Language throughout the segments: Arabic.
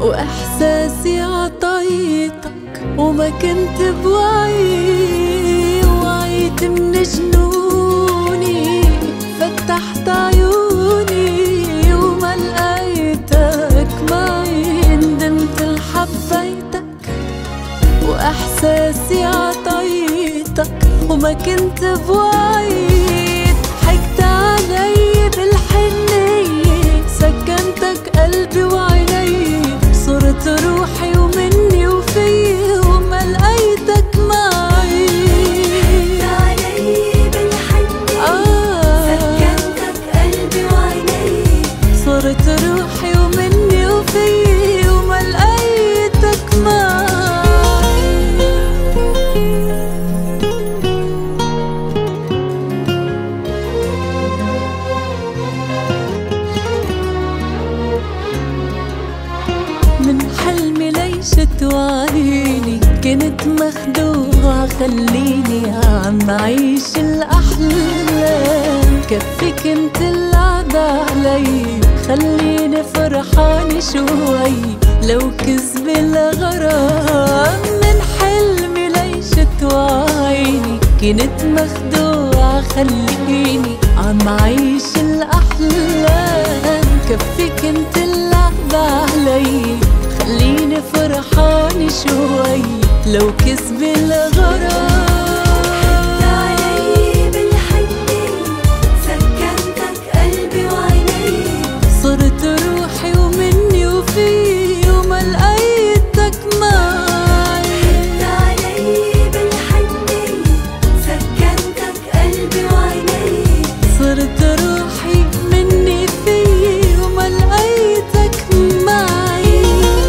وإحساسي عطيتك وما كنت بوعي. وعيت من جنوني فتحت عيوني وما لقيتك معي. ندمت لحبيتك وإحساسي عطيتك وما كنت بوعي. ضحكت علي بالحنية سكنتك قلبي وعيني. صرت روحي ومني وفي وما لقيتك معي. ضحكت علي بالحنية سكنتك قلبي وعيني. صرت روحي ومني وفي وما لقيتك معي. من حلمي ليش توعيني كنت مخدوعة. خليني عم عيش الأحلام. كفي كنت اللعب علي خليني فرحانة شوي لو كذب الغرام. من حلمي ليش توعيني كنت مخدوعة. خليني عم عيش الأحلام. كفي كنت اللعب علي خليني فرحانة شوي لو كذب الغرام. ضحكت علي بالحنية سكنتك قلبي وعيني. صرت روحي ومني وفي وما لقيتك معي. ضحكت علي بالحنية سكنتك قلبي وعيني. صرت روحي مني في وما لقيتك معي.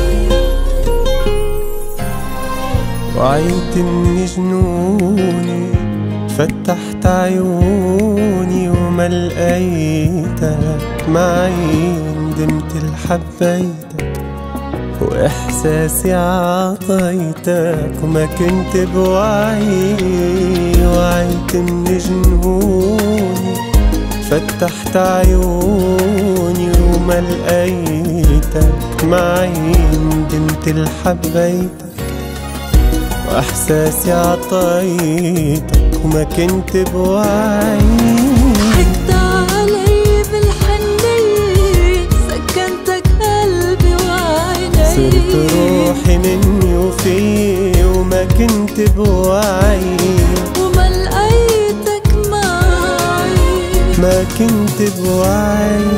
وعيت من جنوني فتحت عيوني وما لقيتك معي. ندمت لحبيتك وإحساسي عطيتك وما كنت بوعي. وعيت من جنوني فتحت عيوني وما لقيتك معي. ندمت لحبيتك وإحساسي عطيتك وما كنت بوعي. ضحكت علي بالحنية سكنتك قلبي وعيني. صرت روحي مني وفي وما كنت بوعي. وما لقيتك معي. ما كنت بوعي.